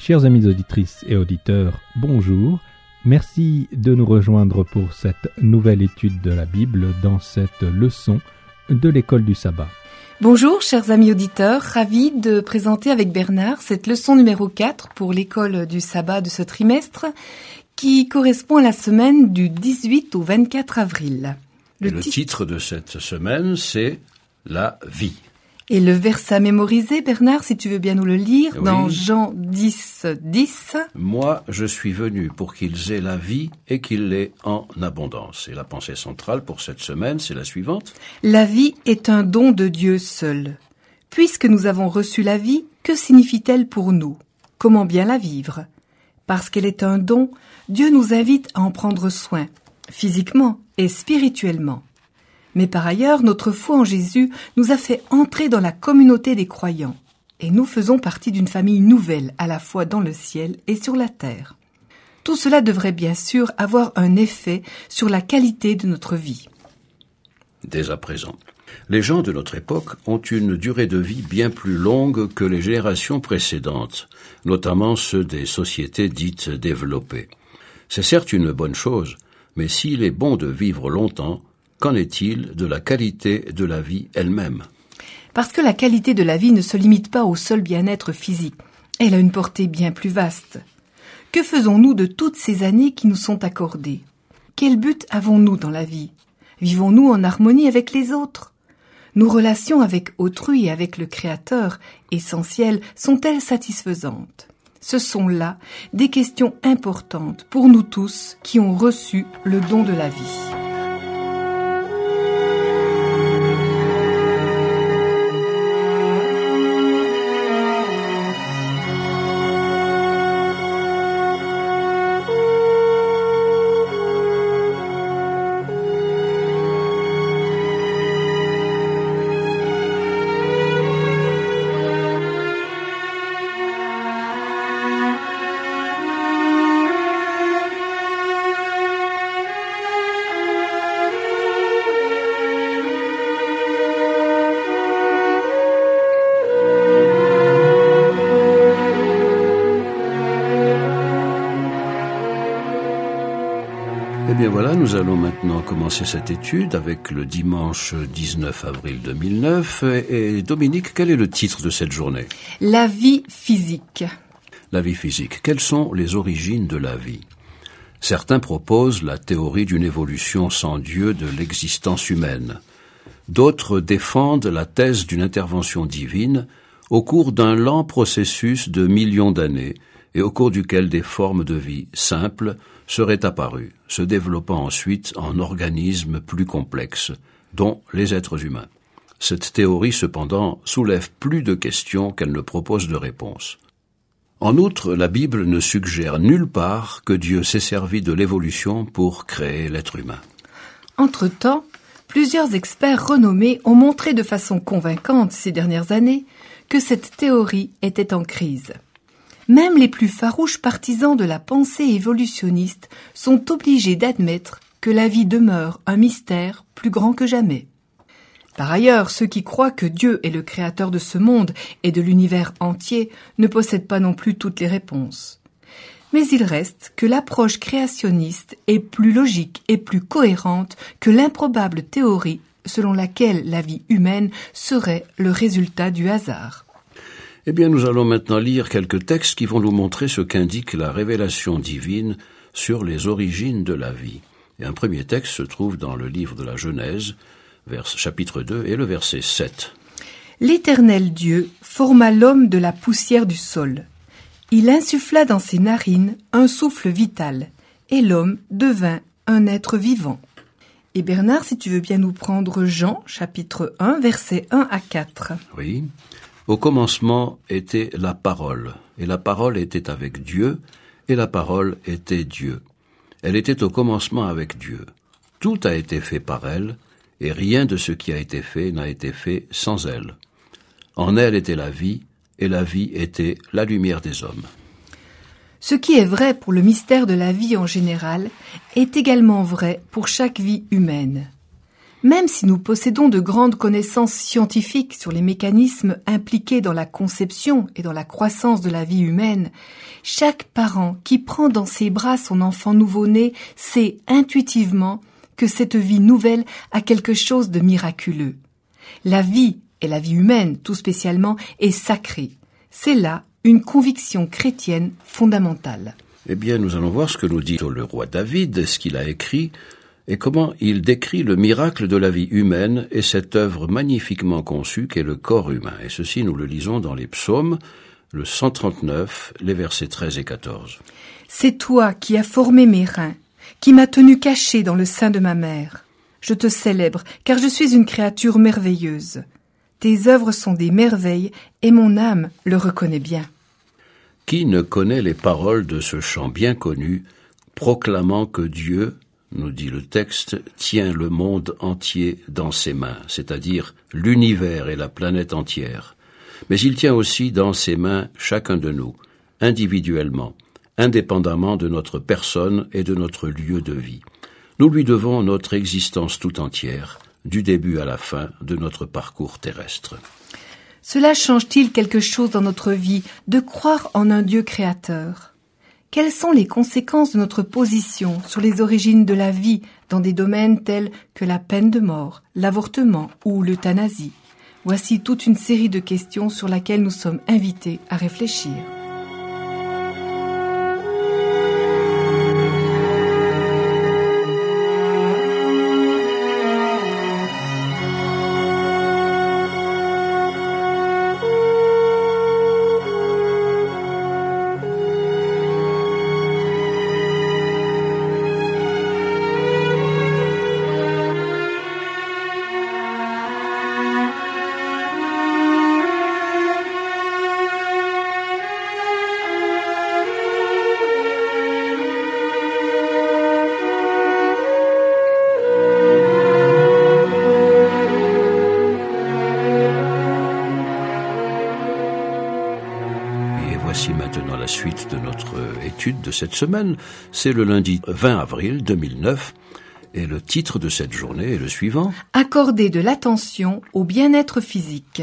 Chers amis auditrices et auditeurs, bonjour. Merci de nous rejoindre pour cette nouvelle étude de la Bible dans cette leçon de l'école du sabbat. Bonjour chers amis auditeurs, ravi de présenter avec Bernard cette leçon numéro 4 pour l'école du sabbat de ce trimestre qui correspond à la semaine du 18 au 24 avril. Le titre de cette semaine, c'est « La vie ». Et le verset à mémoriser, Bernard, si tu veux bien nous le lire, oui. Dans Jean 10, 10. « Moi, je suis venu pour qu'ils aient la vie et qu'ils l'aient en abondance. » Et la pensée centrale pour cette semaine, c'est la suivante. La vie est un don de Dieu seul. Puisque nous avons reçu la vie, que signifie-t-elle pour nous? Comment bien la vivre? Parce qu'elle est un don, Dieu nous invite à en prendre soin, physiquement et spirituellement. Mais par ailleurs, notre foi en Jésus nous a fait entrer dans la communauté des croyants. Et nous faisons partie d'une famille nouvelle, à la fois dans le ciel et sur la terre. Tout cela devrait bien sûr avoir un effet sur la qualité de notre vie. Dès à présent, les gens de notre époque ont une durée de vie bien plus longue que les générations précédentes, notamment ceux des sociétés dites développées. C'est certes une bonne chose, mais s'il est bon de vivre longtemps, qu'en est-il de la qualité de la vie elle-même? Parce que la qualité de la vie ne se limite pas au seul bien-être physique. Elle a une portée bien plus vaste. Que faisons-nous de toutes ces années qui nous sont accordées? Quel but avons-nous dans la vie? Vivons-nous en harmonie avec les autres? Nos relations avec autrui et avec le Créateur, essentielles, sont-elles satisfaisantes? Ce sont là des questions importantes pour nous tous qui ont reçu le don de la vie. Eh bien voilà, nous allons maintenant commencer cette étude avec le dimanche 19 avril 2009. Et Dominique, quel est le titre de cette journée? La vie physique. La vie physique. Quelles sont les origines de la vie? Certains proposent la théorie d'une évolution sans Dieu de l'existence humaine. D'autres défendent la thèse d'une intervention divine au cours d'un lent processus de millions d'années et au cours duquel des formes de vie simples seraient apparues, se développant ensuite en organismes plus complexes, dont les êtres humains. Cette théorie, cependant, soulève plus de questions qu'elle ne propose de réponses. En outre, la Bible ne suggère nulle part que Dieu s'est servi de l'évolution pour créer l'être humain. Entre-temps, plusieurs experts renommés ont montré de façon convaincante ces dernières années que cette théorie était en crise. Même les plus farouches partisans de la pensée évolutionniste sont obligés d'admettre que la vie demeure un mystère plus grand que jamais. Par ailleurs, ceux qui croient que Dieu est le créateur de ce monde et de l'univers entier ne possèdent pas non plus toutes les réponses. Mais il reste que l'approche créationniste est plus logique et plus cohérente que l'improbable théorie selon laquelle la vie humaine serait le résultat du hasard. Eh bien, nous allons maintenant lire quelques textes qui vont nous montrer ce qu'indique la révélation divine sur les origines de la vie. Et un premier texte se trouve dans le livre de la Genèse, chapitre 2 et le verset 7. L'Éternel Dieu forma l'homme de la poussière du sol. Il insuffla dans ses narines un souffle vital, et l'homme devint un être vivant. Et Bernard, si tu veux bien nous prendre Jean, chapitre 1, versets 1 à 4. Oui. Au commencement était la parole, et la parole était avec Dieu, et la parole était Dieu. Elle était au commencement avec Dieu. Tout a été fait par elle, et rien de ce qui a été fait n'a été fait sans elle. En elle était la vie, et la vie était la lumière des hommes. Ce qui est vrai pour le mystère de la vie en général est également vrai pour chaque vie humaine. Même si nous possédons de grandes connaissances scientifiques sur les mécanismes impliqués dans la conception et dans la croissance de la vie humaine, chaque parent qui prend dans ses bras son enfant nouveau-né sait intuitivement que cette vie nouvelle a quelque chose de miraculeux. La vie, et la vie humaine tout spécialement, est sacrée. C'est là une conviction chrétienne fondamentale. Eh bien, nous allons voir ce que nous dit le roi David, ce qu'il a écrit, et comment il décrit le miracle de la vie humaine et cette œuvre magnifiquement conçue qu'est le corps humain. Et ceci, nous le lisons dans les psaumes, le 139, les versets 13 et 14. « C'est toi qui as formé mes reins, qui m'as tenu caché dans le sein de ma mère. Je te célèbre, car je suis une créature merveilleuse. Tes œuvres sont des merveilles, et mon âme le reconnaît bien. » Qui ne connaît les paroles de ce chant bien connu, proclamant que Dieu, nous dit le texte, tient le monde entier dans ses mains, c'est-à-dire l'univers et la planète entière. Mais il tient aussi dans ses mains chacun de nous, individuellement, indépendamment de notre personne et de notre lieu de vie. Nous lui devons notre existence tout entière, du début à la fin de notre parcours terrestre. Cela change-t-il quelque chose dans notre vie de croire en un Dieu créateur ? Quelles sont les conséquences de notre position sur les origines de la vie dans des domaines tels que la peine de mort, l'avortement ou l'euthanasie ? Voici toute une série de questions sur lesquelles nous sommes invités à réfléchir. Voici maintenant la suite de notre étude de cette semaine. C'est le lundi 20 avril 2009 et le titre de cette journée est le suivant. Accorder de l'attention au bien-être physique.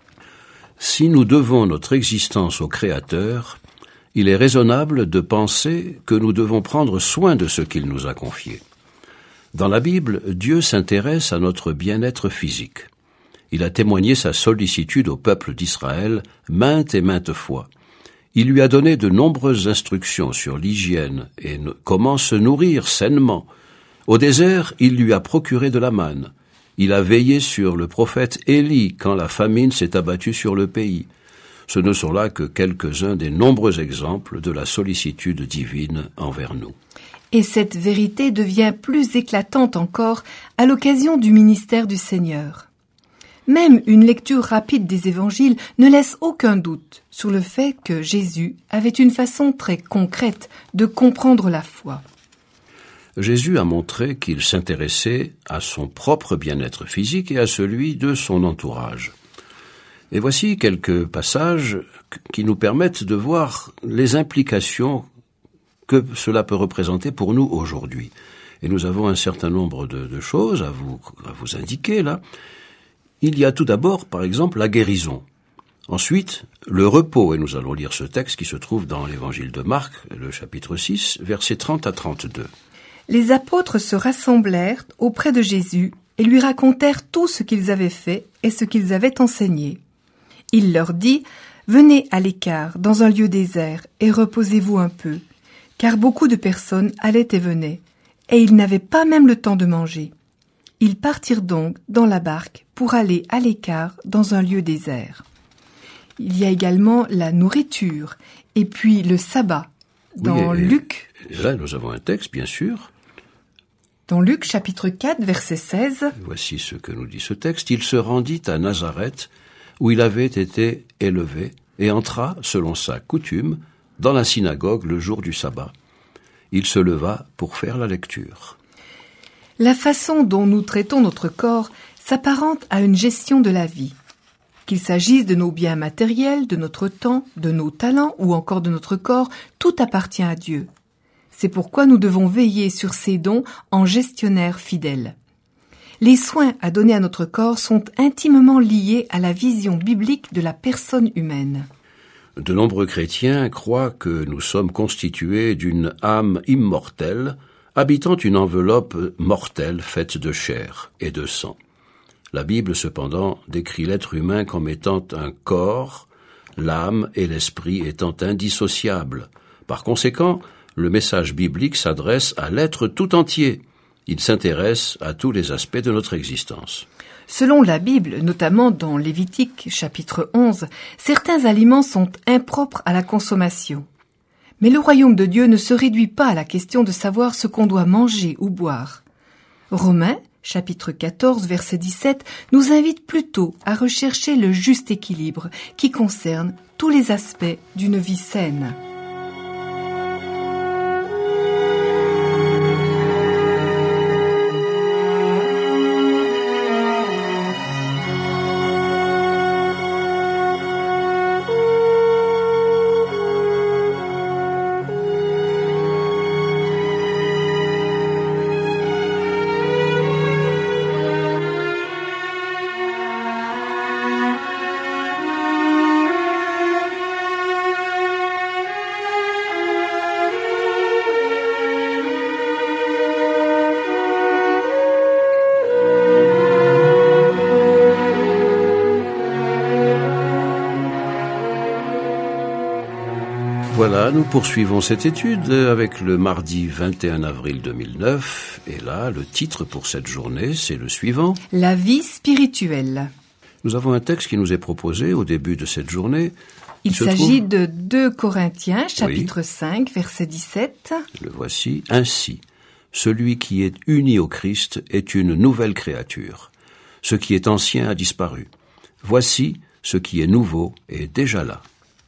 Si nous devons notre existence au Créateur, il est raisonnable de penser que nous devons prendre soin de ce qu'il nous a confié. Dans la Bible, Dieu s'intéresse à notre bien-être physique. Il a témoigné sa sollicitude au peuple d'Israël maintes et maintes fois. Il lui a donné de nombreuses instructions sur l'hygiène et comment se nourrir sainement. Au désert, il lui a procuré de la manne. Il a veillé sur le prophète Élie quand la famine s'est abattue sur le pays. Ce ne sont là que quelques-uns des nombreux exemples de la sollicitude divine envers nous. Et cette vérité devient plus éclatante encore à l'occasion du ministère du Seigneur. Même une lecture rapide des évangiles ne laisse aucun doute sur le fait que Jésus avait une façon très concrète de comprendre la foi. Jésus a montré qu'il s'intéressait à son propre bien-être physique et à celui de son entourage. Et voici quelques passages qui nous permettent de voir les implications que cela peut représenter pour nous aujourd'hui. Et nous avons un certain nombre de choses à vous indiquer là. Il y a tout d'abord, par exemple, la guérison. Ensuite, le repos, et nous allons lire ce texte qui se trouve dans l'évangile de Marc, le chapitre 6, versets 30 à 32. Les apôtres se rassemblèrent auprès de Jésus et lui racontèrent tout ce qu'ils avaient fait et ce qu'ils avaient enseigné. Il leur dit « Venez à l'écart, dans un lieu désert, et reposez-vous un peu, car beaucoup de personnes allaient et venaient, et ils n'avaient pas même le temps de manger. » Ils partirent donc dans la barque pour aller à l'écart dans un lieu désert. Il y a également la nourriture et puis le sabbat. Dans Luc, là nous avons un texte bien sûr. Dans Luc chapitre 4 verset 16. Voici ce que nous dit ce texte. Il se rendit à Nazareth où il avait été élevé et entra, selon sa coutume, dans la synagogue le jour du sabbat. Il se leva pour faire la lecture. La façon dont nous traitons notre corps s'apparente à une gestion de la vie. Qu'il s'agisse de nos biens matériels, de notre temps, de nos talents ou encore de notre corps, tout appartient à Dieu. C'est pourquoi nous devons veiller sur ses dons en gestionnaires fidèles. les soins à donner à notre corps sont intimement liés à la vision biblique de la personne humaine. De nombreux chrétiens croient que nous sommes constitués d'une âme immortelle, habitant une enveloppe mortelle faite de chair et de sang. La Bible, cependant, décrit l'être humain comme étant un corps, l'âme et l'esprit étant indissociables. Par conséquent, le message biblique s'adresse à l'être tout entier. Il s'intéresse à tous les aspects de notre existence. Selon la Bible, notamment dans Lévitique chapitre 11, certains aliments sont impropres à la consommation. Mais le royaume de Dieu ne se réduit pas à la question de savoir ce qu'on doit manger ou boire. Romains chapitre 14, verset 17, nous invite plutôt à rechercher le juste équilibre qui concerne tous les aspects d'une vie saine. Voilà, nous poursuivons cette étude avec le mardi 21 avril 2009. Et là, le titre pour cette journée, c'est le suivant. La vie spirituelle. Nous avons un texte qui nous est proposé au début de cette journée. Il s'agit de 2 Corinthiens, chapitre 5, verset 17. Le voici. Ainsi, celui qui est uni au Christ est une nouvelle créature. Ce qui est ancien a disparu. Voici, ce qui est nouveau est déjà là.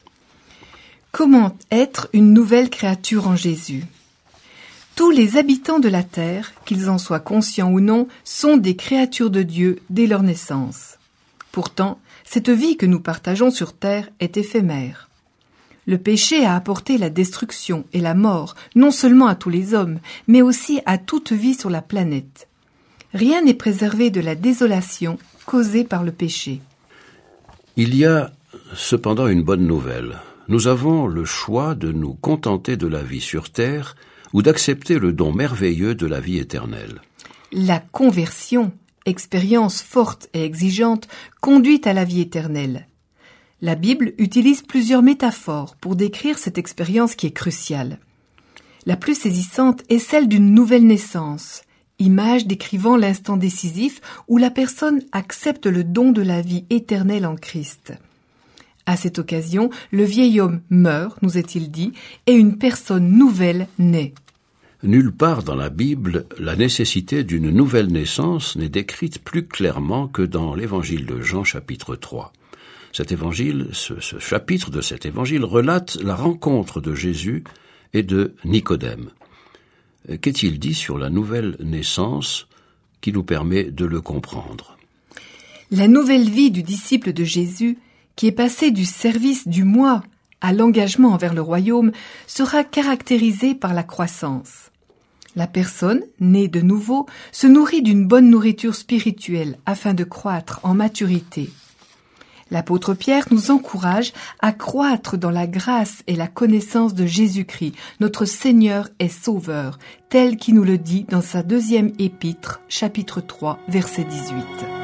Comment être une nouvelle créature en Jésus ? Tous les habitants de la terre, qu'ils en soient conscients ou non, sont des créatures de Dieu dès leur naissance. Pourtant, cette vie que nous partageons sur terre est éphémère. Le péché a apporté la destruction et la mort, non seulement à tous les hommes, mais aussi à toute vie sur la planète. Rien n'est préservé de la désolation causée par le péché. Il y a cependant une bonne nouvelle. Nous avons le choix de nous contenter de la vie sur terre ou d'accepter le don merveilleux de la vie éternelle. La conversion, expérience forte et exigeante, conduit à la vie éternelle. La Bible utilise plusieurs métaphores pour décrire cette expérience qui est cruciale. La plus saisissante est celle d'une nouvelle naissance, image décrivant l'instant décisif où la personne accepte le don de la vie éternelle en Christ. À cette occasion, le vieil homme meurt, nous est-il dit, et une personne nouvelle naît. Nulle part dans la Bible, la nécessité d'une nouvelle naissance n'est décrite plus clairement que dans l'évangile de Jean, chapitre 3. Cet évangile, ce chapitre de cet évangile relate la rencontre de Jésus et de Nicodème. Qu'est-il dit sur la nouvelle naissance qui nous permet de le comprendre ? La nouvelle vie du disciple de Jésus, qui est passé du service du moi à l'engagement envers le royaume, sera caractérisée par la croissance. La personne, née de nouveau, se nourrit d'une bonne nourriture spirituelle afin de croître en maturité. L'apôtre Pierre nous encourage à croître dans la grâce et la connaissance de Jésus-Christ, notre Seigneur et Sauveur, tel qu'il nous le dit dans sa 2e épître, chapitre 3, verset 18.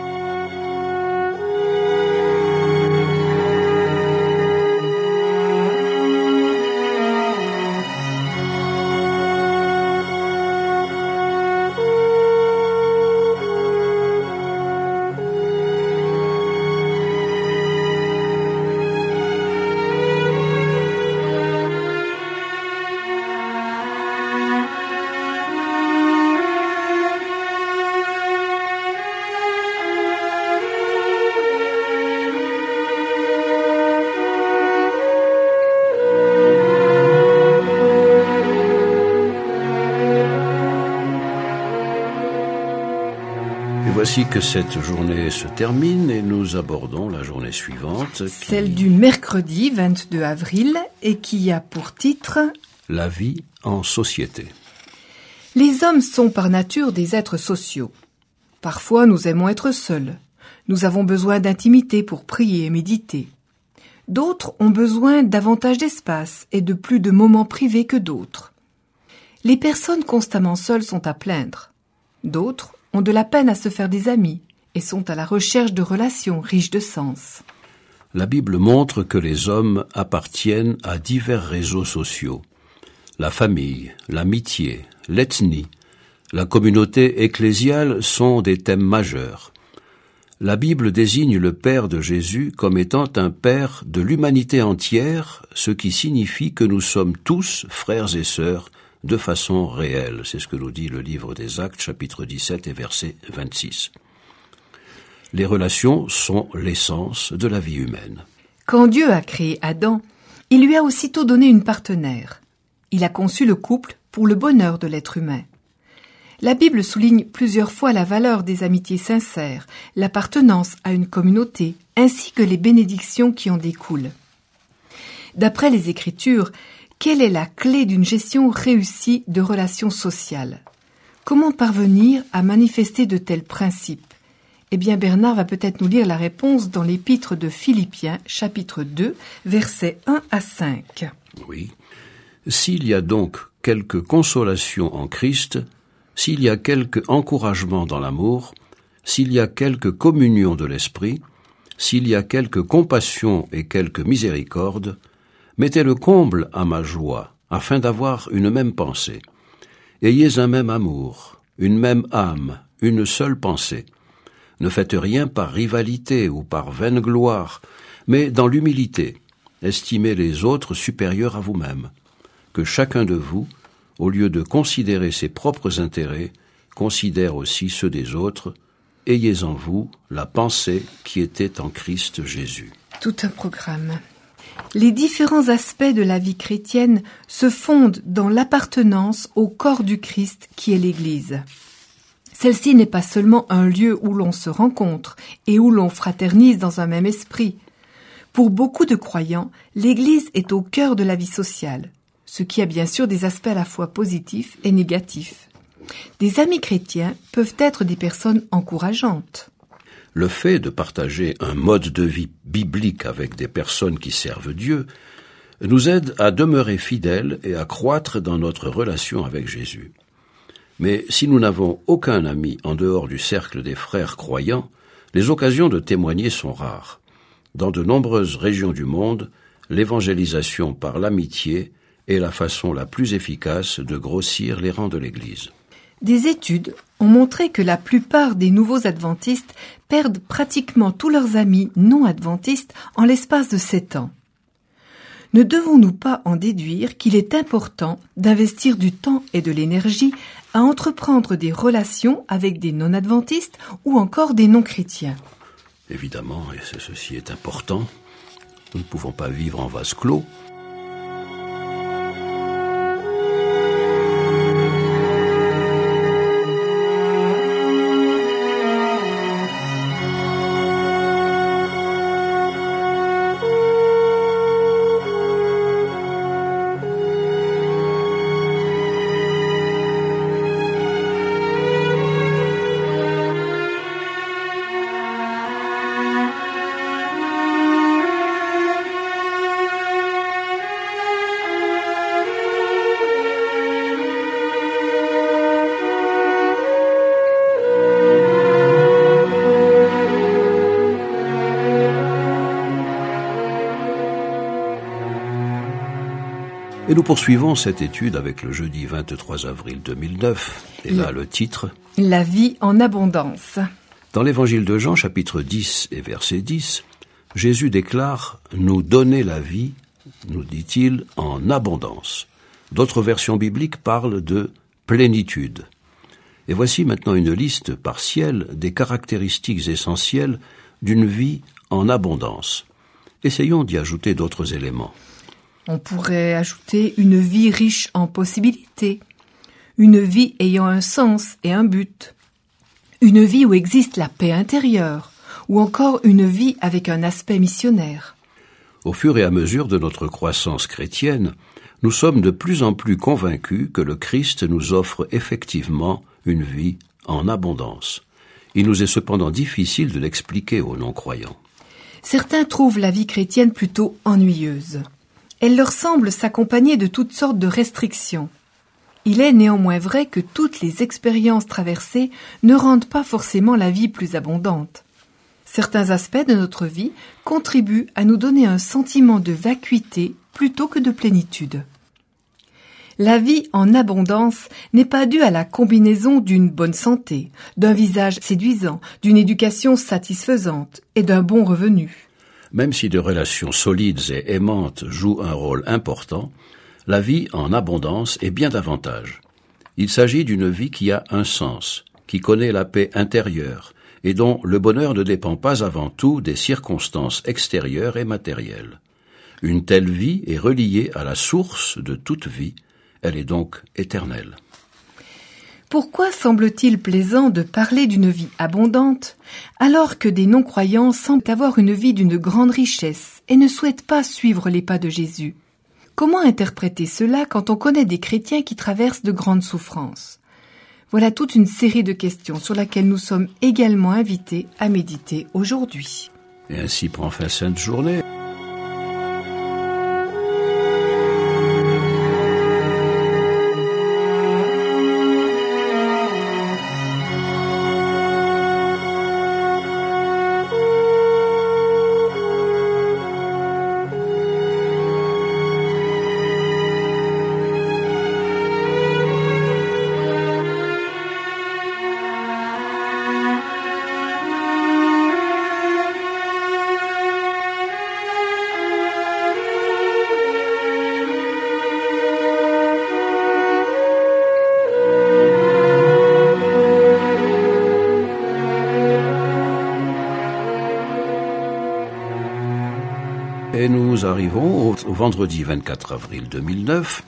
Voici que cette journée se termine et nous abordons la journée suivante. Celle du mercredi 22 avril et qui a pour titre « La vie en société ». Les hommes sont par nature des êtres sociaux. Parfois, nous aimons être seuls. Nous avons besoin d'intimité pour prier et méditer. D'autres ont besoin davantage d'espace et de plus de moments privés que d'autres. Les personnes constamment seules sont à plaindre. D'autres ont de la peine à se faire des amis et sont à la recherche de relations riches de sens. La Bible montre que les hommes appartiennent à divers réseaux sociaux. La famille, l'amitié, l'ethnie, la communauté ecclésiale sont des thèmes majeurs. La Bible désigne le Père de Jésus comme étant un Père de l'humanité entière, ce qui signifie que nous sommes tous frères et sœurs de façon réelle. C'est ce que nous dit le livre des Actes, chapitre 17 et verset 26. Les relations sont l'essence de la vie humaine. Quand Dieu a créé Adam, il lui a aussitôt donné une partenaire. Il a conçu le couple pour le bonheur de l'être humain. La Bible souligne plusieurs fois la valeur des amitiés sincères, l'appartenance à une communauté, ainsi que les bénédictions qui en découlent. D'après les Écritures, quelle est la clé d'une gestion réussie de relations sociales? Comment parvenir à manifester de tels principes? Eh bien, Bernard va peut-être nous lire la réponse dans l'épître de Philippiens, chapitre 2, versets 1 à 5. Oui. S'il y a donc quelque consolation en Christ, s'il y a quelque encouragement dans l'amour, s'il y a quelque communion de l'esprit, s'il y a quelque compassion et quelque miséricorde, mettez le comble à ma joie, afin d'avoir une même pensée. Ayez un même amour, une même âme, une seule pensée. Ne faites rien par rivalité ou par vaine gloire, mais dans l'humilité, estimez les autres supérieurs à vous-même. Que chacun de vous, au lieu de considérer ses propres intérêts, considère aussi ceux des autres. Ayez en vous la pensée qui était en Christ Jésus. Tout un programme. Les différents aspects de la vie chrétienne se fondent dans l'appartenance au corps du Christ qui est l'Église. Celle-ci n'est pas seulement un lieu où l'on se rencontre et où l'on fraternise dans un même esprit. Pour beaucoup de croyants, l'Église est au cœur de la vie sociale, ce qui a bien sûr des aspects à la fois positifs et négatifs. Des amis chrétiens peuvent être des personnes encourageantes. Le fait de partager un mode de vie biblique avec des personnes qui servent Dieu nous aide à demeurer fidèles et à croître dans notre relation avec Jésus. Mais si nous n'avons aucun ami en dehors du cercle des frères croyants, les occasions de témoigner sont rares. Dans de nombreuses régions du monde, l'évangélisation par l'amitié est la façon la plus efficace de grossir les rangs de l'Église. Des études ont montré que la plupart des nouveaux adventistes perdent pratiquement tous leurs amis non adventistes en l'espace de 7 ans. Ne devons-nous pas en déduire qu'il est important d'investir du temps et de l'énergie à entreprendre des relations avec des non-adventistes ou encore des non-chrétiens? Évidemment, et ceci est important, nous ne pouvons pas vivre en vase clos. Et nous poursuivons cette étude avec le jeudi 23 avril 2009, et là le titre « La vie en abondance ». Dans l'évangile de Jean, chapitre 10 et verset 10, Jésus déclare « Nous donner la vie », nous dit-il, en abondance. D'autres versions bibliques parlent de plénitude. Et voici maintenant une liste partielle des caractéristiques essentielles d'une vie en abondance. Essayons d'y ajouter d'autres éléments. On pourrait ajouter une vie riche en possibilités, une vie ayant un sens et un but, une vie où existe la paix intérieure, ou encore une vie avec un aspect missionnaire. Au fur et à mesure de notre croissance chrétienne, nous sommes de plus en plus convaincus que le Christ nous offre effectivement une vie en abondance. Il nous est cependant difficile de l'expliquer aux non-croyants. Certains trouvent la vie chrétienne plutôt ennuyeuse. Elle leur semble s'accompagner de toutes sortes de restrictions. Il est néanmoins vrai que toutes les expériences traversées ne rendent pas forcément la vie plus abondante. Certains aspects de notre vie contribuent à nous donner un sentiment de vacuité plutôt que de plénitude. La vie en abondance n'est pas due à la combinaison d'une bonne santé, d'un visage séduisant, d'une éducation satisfaisante et d'un bon revenu. Même si de relations solides et aimantes jouent un rôle important, la vie en abondance est bien davantage. Il s'agit d'une vie qui a un sens, qui connaît la paix intérieure et dont le bonheur ne dépend pas avant tout des circonstances extérieures et matérielles. Une telle vie est reliée à la source de toute vie. Elle est donc éternelle. Pourquoi semble-t-il plaisant de parler d'une vie abondante, alors que des non-croyants semblent avoir une vie d'une grande richesse et ne souhaitent pas suivre les pas de Jésus? Comment interpréter cela quand on connaît des chrétiens qui traversent de grandes souffrances? Voilà toute une série de questions sur laquelle nous sommes également invités à méditer aujourd'hui. Et ainsi prend fin cette journée. Et nous arrivons au vendredi 24 avril 2009,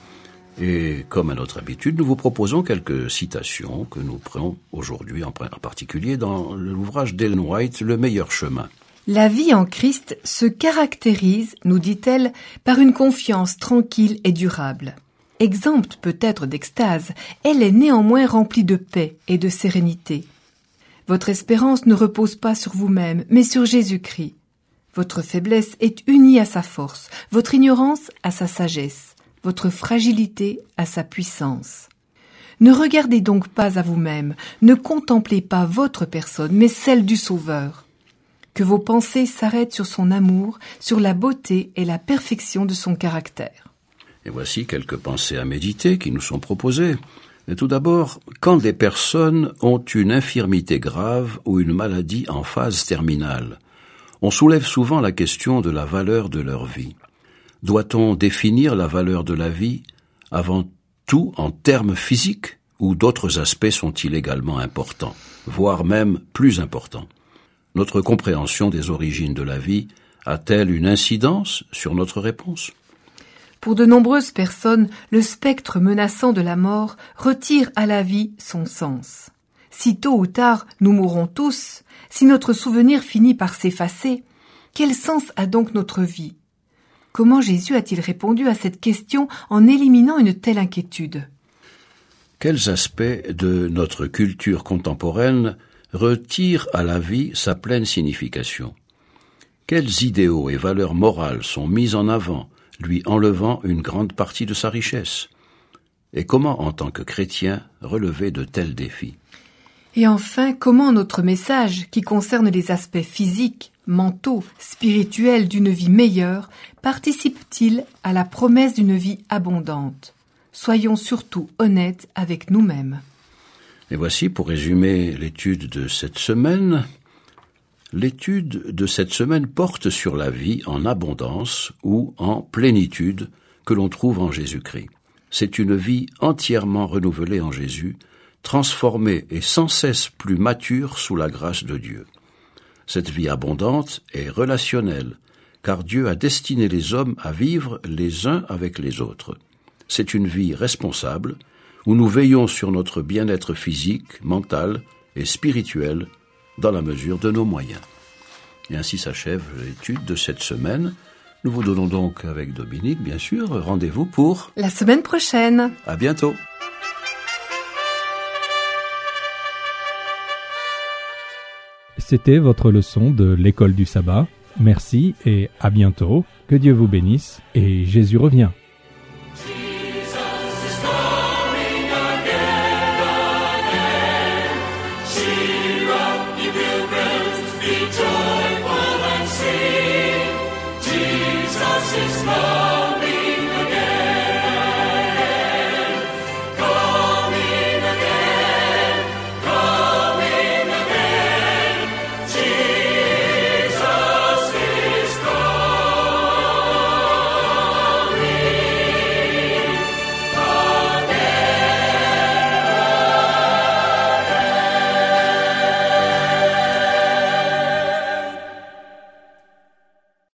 et comme à notre habitude, nous vous proposons quelques citations que nous prenons aujourd'hui, en particulier dans l'ouvrage d'Ellen White, Le meilleur chemin. La vie en Christ se caractérise, nous dit-elle, par une confiance tranquille et durable. Exempte peut-être d'extase, elle est néanmoins remplie de paix et de sérénité. Votre espérance ne repose pas sur vous-même, mais sur Jésus-Christ. Votre faiblesse est unie à sa force, votre ignorance à sa sagesse, votre fragilité à sa puissance. Ne regardez donc pas à vous-même, ne contemplez pas votre personne, mais celle du Sauveur. Que vos pensées s'arrêtent sur son amour, sur la beauté et la perfection de son caractère. Et voici quelques pensées à méditer qui nous sont proposées. Et tout d'abord, quand des personnes ont une infirmité grave ou une maladie en phase terminale, on soulève souvent la question de la valeur de leur vie. Doit-on définir la valeur de la vie avant tout en termes physiques ou d'autres aspects sont-ils également importants, voire même plus importants? Notre compréhension des origines de la vie a-t-elle une incidence sur notre réponse? Pour de nombreuses personnes, le spectre menaçant de la mort retire à la vie son sens. Si tôt ou tard nous mourrons tous, si notre souvenir finit par s'effacer, quel sens a donc notre vie? Comment Jésus a-t-il répondu à cette question en éliminant une telle inquiétude? Quels aspects de notre culture contemporaine retirent à la vie sa pleine signification? Quels idéaux et valeurs morales sont mis en avant, lui enlevant une grande partie de sa richesse? Et comment, en tant que chrétien, relever de tels défis? Et enfin, comment notre message, qui concerne les aspects physiques, mentaux, spirituels d'une vie meilleure, participe-t-il à la promesse d'une vie abondante? Soyons surtout honnêtes avec nous-mêmes. Et voici, pour résumer l'étude de cette semaine, porte sur la vie en abondance ou en plénitude que l'on trouve en Jésus-Christ. C'est une vie entièrement renouvelée en Jésus, transformée et sans cesse plus mature sous la grâce de Dieu. Cette vie abondante est relationnelle, car Dieu a destiné les hommes à vivre les uns avec les autres. C'est une vie responsable, où nous veillons sur notre bien-être physique, mental et spirituel, dans la mesure de nos moyens. Et ainsi s'achève l'étude de cette semaine. Nous vous donnons donc, avec Dominique, bien sûr, rendez-vous pour la semaine prochaine. À bientôt. c'était votre leçon de l'école du sabbat. Merci et à bientôt. Que Dieu vous bénisse et Jésus revient.